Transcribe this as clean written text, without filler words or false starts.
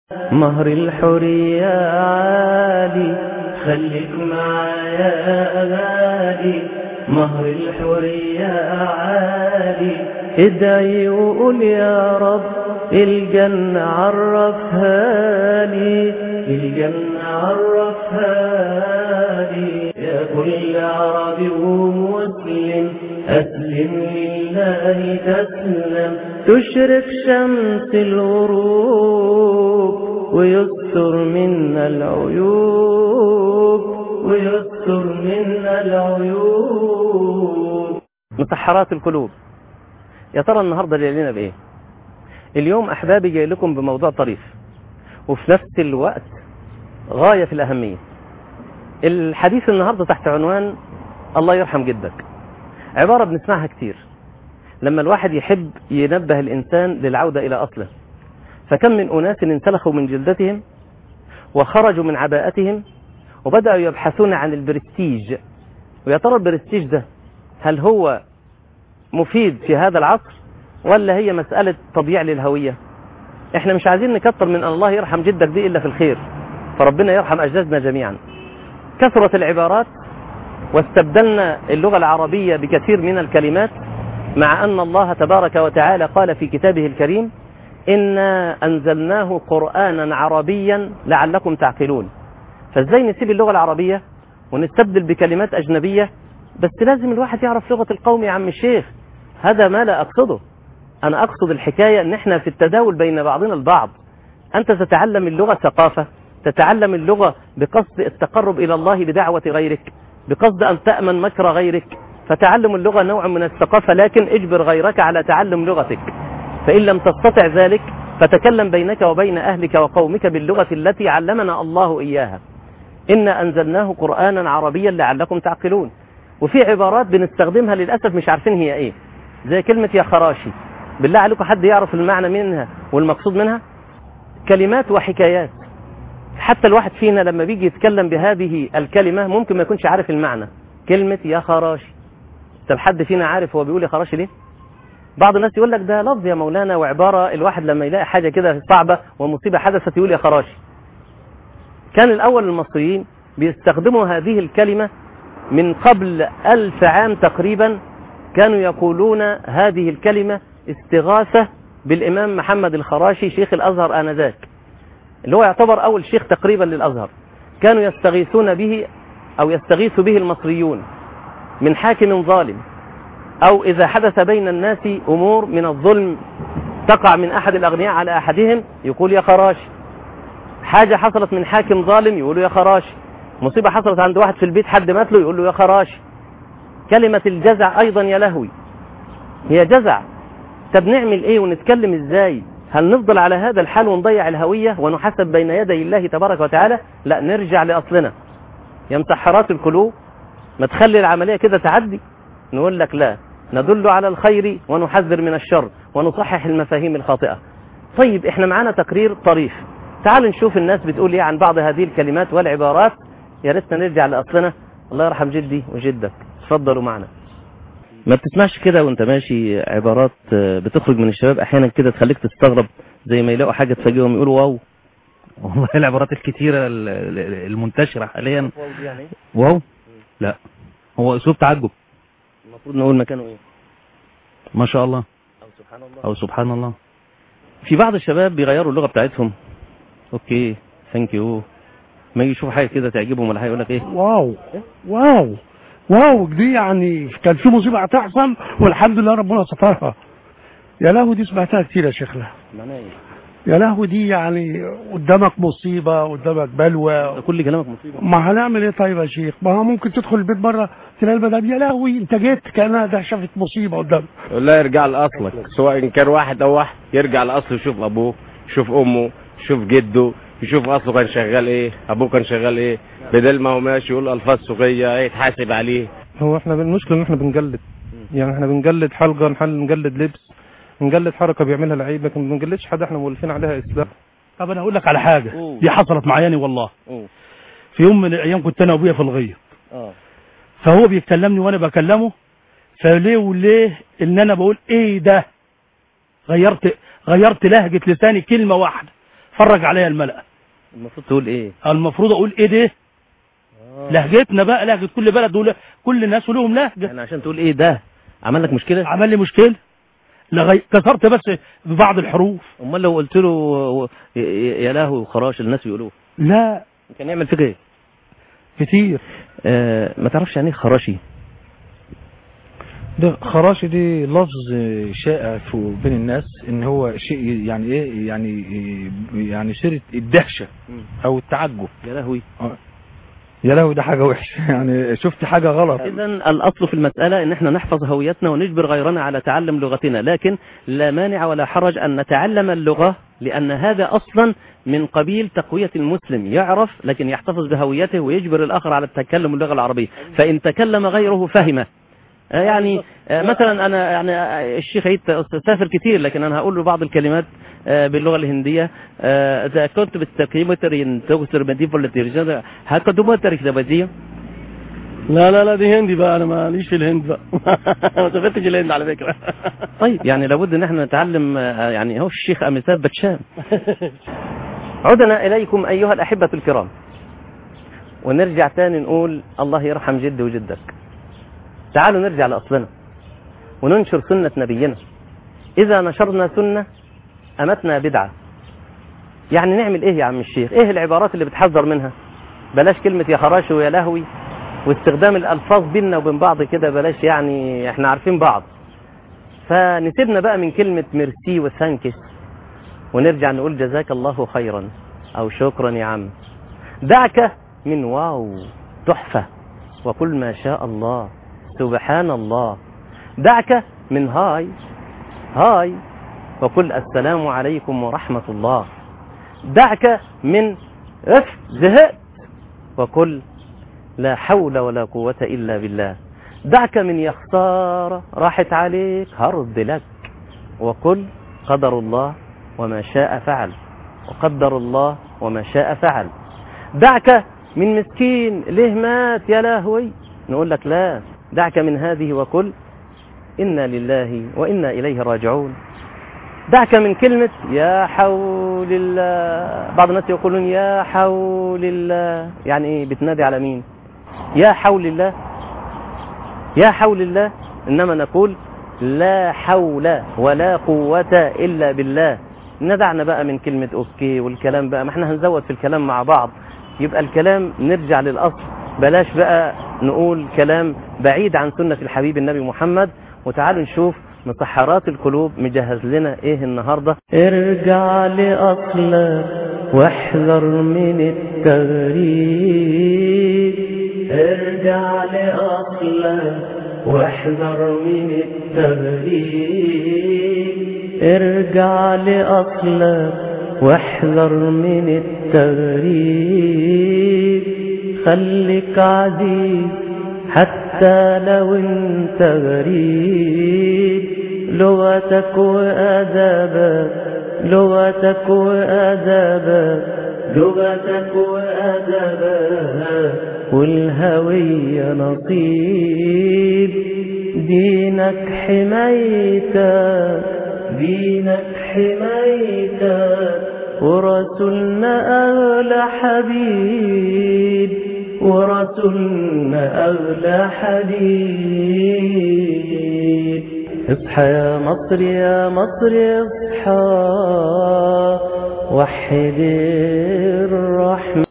مهر الحرية عالي، خليك معايا غالي. مهر الحرية عالي، ادعي وقول يا رب الجنة عرفها لي، الجنة عرفها لي. يا كل عربي ومسلم أسلم لله تسلم، تشرق شمس الغروب ويستر منا العيوب، ويستر منا العيوب. مسحرات القلوب. يا ترى النهارده جايين بايه؟ اليوم احبابي جاي لكم بموضوع طريف وفي نفس الوقت غايه في الاهميه. الحديث النهارده تحت عنوان الله يرحم جدك. عباره بنسمعها كتير لما الواحد يحب ينبه الانسان للعوده الى اصله. فكم من اناس انسلخوا من جلدتهم وخرجوا من عباءتهم وبداوا يبحثون عن البرستيج. ويا ترى البرستيج ده هل هو مفيد في هذا العصر ولا هي مسألة تضييع للهوية؟ احنا مش عايزين نكتر من أن الله يرحم جدك دي إلا في الخير، فربنا يرحم أجدادنا جميعا. كثرت العبارات واستبدلنا اللغة العربية بكثير من الكلمات، مع أن الله تبارك وتعالى قال في كتابه الكريم إنا أنزلناه قرآنا عربيا لعلكم تعقلون. فازاي نسيب اللغة العربية ونستبدل بكلمات أجنبية؟ بس لازم الواحد يعرف لغة القوم يا عم الشيخ. هذا ما لا أقصده، أنا أقصد الحكاية أن احنا في التداول بين بعضنا البعض. أنت تتعلم اللغة ثقافة، تتعلم اللغة بقصد التقرب إلى الله بدعوة غيرك، بقصد أن تأمن مكر غيرك، فتعلم اللغة نوع من الثقافة، لكن اجبر غيرك على تعلم لغتك. فإن لم تستطع ذلك فتكلم بينك وبين أهلك وقومك باللغة التي علمنا الله إياها. إنا أنزلناه قرآنا عربيا لعلكم تعقلون. وفي عبارات بنستخدمها للأسف مش عارفين هي إيه، زي كلمة يا خراشي. بالله عليكم حد يعرف المعنى منها والمقصود منها؟ كلمات وحكايات. حتى الواحد فينا لما بيجي يتكلم بهذه الكلمة ممكن ما يكونش عارف المعنى. كلمة يا خراشي، طب حد فينا عارف هو بيقول يا خراشي ليه؟ بعض الناس يقول لك ده لفظ يا مولانا وعبارة الواحد لما يلاقي حاجة كده صعبة ومصيبة حدثت يقول يا خراشي. كان الأول المصريين بيستخدموا هذه الكلمة من قبل 1000 عام تقريبا. كانوا يقولون هذه الكلمة استغاثة بالإمام محمد الخراشي شيخ الأزهر آنذاك، اللي هو يعتبر أول شيخ تقريبا للأزهر. كانوا يستغيثون به أو يستغيث به المصريون من حاكم ظالم، أو إذا حدث بين الناس أمور من الظلم تقع من أحد الأغنياء على أحدهم يقول يا خراشي. حاجة حصلت من حاكم ظالم يقولوا يا خراشي. مصيبة حصلت عند واحد في البيت حد مات له يقول له يا خراشي. كلمة الجزع أيضا يا لهوي هي جزع. طب نعمل إيه ونتكلم إزاي؟ هل نفضل على هذا الحال ونضيع الهوية ونحاسب بين يدي الله تبارك وتعالى؟ لا، نرجع لأصلنا. يا مسحرات القلوب، ما تخلي العملية كده تعدي. نقول لك لا، ندل على الخير ونحذر من الشر ونصحح المفاهيم الخاطئة. طيب احنا معانا تقرير طريف، تعال نشوف الناس بتقول ايه عن بعض هذه الكلمات والعبارات. يا ريتنا نرجع لأصلنا. الله يرحم جدي وجدك. اتفضلوا معنا. ما بتسمعش كده وانت ماشي عبارات بتخرج من الشباب احيانا كده تخليك تستغرب، زي ما يلاقوا حاجة تفاجئهم يقولوا واو؟ والله العبارات الكتيرة المنتشرة حاليا واو. لا، هو اسلوب تعجب. المفروض نقول مكانه ايه؟ ما شاء الله او سبحان الله او سبحان الله. في بعض الشباب بيغيروا اللغة بتاعتهم. اوكي ثانك يو، ما يجي يشوفوا حاجة كده تعجبهم ولا حاجة يقول لك ايه؟ واو واو واو. دي يعني كان في مصيبة هتحصل والحمد لله ربنا سترها. يا لهو دي سمعتها كتير يا شيخنا. معناها ايه؟ يا لهو دي يعني قدامك مصيبة، قدامك بلوى، كل كلامك مصيبة. ما هنعمل ايه طيب يا شيخ؟ ما هو ممكن تدخل البيت بره تلاقي البنات يا لهوي انت جيت كأنها ده شافت مصيبة قدامك. لا، يرجع لأصلك، سواء كان واحد او واحد يرجع لأصله، يشوف ابوه، يشوف امه، يشوف جده، يشوف اصله كان شغال ايه، ابوه كان شغال ايه، بدل ما هو ماشي يقول الفاظ سوقيه يتحاسب عليه. هو احنا المشكله ان احنا بنجلد، يعني احنا بنجلد حلقه، نجلد لبس، نجلد حركه بيعملها لعيب، لكن ما بنجلدش حد احنا مولفين عليها اسلام. طب انا اقول لك على حاجه دي حصلت معايا والله. في يوم من الايام كنت انا وابويا في الغيط، فهو بيكلمني وانا بكلمه، فليه وليه ان انا بقول ايه ده، غيرت لهجه لساني كلمه واحده، فرج عليا الملأ. المفروض تقول ايه؟ المفروض اقول ايه ده؟ لهجتنا بقى، لهجة كل بلد كل الناس ولهم لهجة. يعني عشان تقول ايه ده عمل لك مشكلة؟ عمل لي مشكلة، كسرت بس ببعض الحروف. امال لو قلت له يا لهوي وخراش الناس بيقولوه لا كان يعمل فيك ايه؟ كتير. ما تعرفش يعني ايه خراشي؟ ده خراشي دي لفظ شائع بين الناس ان هو شيء يعني ايه، يعني صيغه الدهشه او التعجب. يا لهوي يا لهوي ده حاجه وحشه يعني شفت حاجه غلط. اذا الاصل في المساله ان احنا نحفظ هويتنا ونجبر غيرنا على تعلم لغتنا، لكن لا مانع ولا حرج ان نتعلم اللغه، لان هذا اصلا من قبيل تقويه المسلم، يعرف لكن يحتفظ بهويته ويجبر الاخر على تكلم اللغه العربيه، فان تكلم غيره فهمه. يعني مثلا انا يعني الشيخ عيد سافر كتير، لكن انا هقول له بعض الكلمات باللغه الهنديه. اذا كنت بالتقييم تكسر مديف ولا ترجع هكذا تركتبتيه. لا دي هندي بقى، انا ماليش في الهند بقى. ما سافرتش الهند على فكره. طيب يعني لابد ان احنا نتعلم، يعني هو الشيخ امثال بتشام. عدنا اليكم ايها الاحبه الكرام، ونرجع تاني نقول الله يرحم جدي وجدك. تعالوا نرجع لأصلنا وننشر سنة نبينا. إذا نشرنا سنة أمتنا بدعة. يعني نعمل إيه يا عم الشيخ؟ إيه العبارات اللي بتحذر منها؟ بلاش كلمة يا خراشي ويا لهوي واستخدام الألفاظ بيننا وبين بعض كده، بلاش، يعني إحنا عارفين بعض. فنسيبنا بقى من كلمة ميرسي وثانكس ونرجع نقول جزاك الله خيرا أو شكرا يا عم. دعك من واو تحفة وكل ما شاء الله سبحان الله. دعك من هاي وقل السلام عليكم ورحمة الله. دعك من زهقت وقل لا حول ولا قوة إلا بالله. دعك من يا خسارة راحت عليك هرد لك وقل قدر الله وما شاء فعل، وقدر الله وما شاء فعل. دعك من مسكين ليه مات يا لهوي، نقول لك لا، دعك من هذه وقل إنا لله وإنا إليه راجعون. دعك من كلمة يا حول الله. بعض الناس يقولون يا حول الله، يعني إيه؟ بتنادي على مين؟ يا حول الله، يا حول الله. إنما نقول لا حول ولا قوة إلا بالله. ندعنا بقى من كلمة أوكي والكلام بقى، ما احنا هنزود في الكلام مع بعض، يبقى الكلام نرجع للأصل، بلاش بقى نقول كلام بعيد عن سنة الحبيب النبي محمد. وتعالوا نشوف مسحرات القلوب مجهز لنا ايه النهاردة. ارجع لأصلك واحذر من التغريب. ارجع لأصلك واحذر من التغريب. ارجع لأصلك واحذر من التغريب. خليك عزيز حتى لو انت غريب. لغتك وأدبك، لغتك وأدبك، لغتك وأدبك، والهوية نصيب. دينك حمايتك، دينك حمايتك، ورسولنا أغلى حبيب، ورسولنا أغلى حبيب. اصحى يا مصر يا مصر اصحى، وحد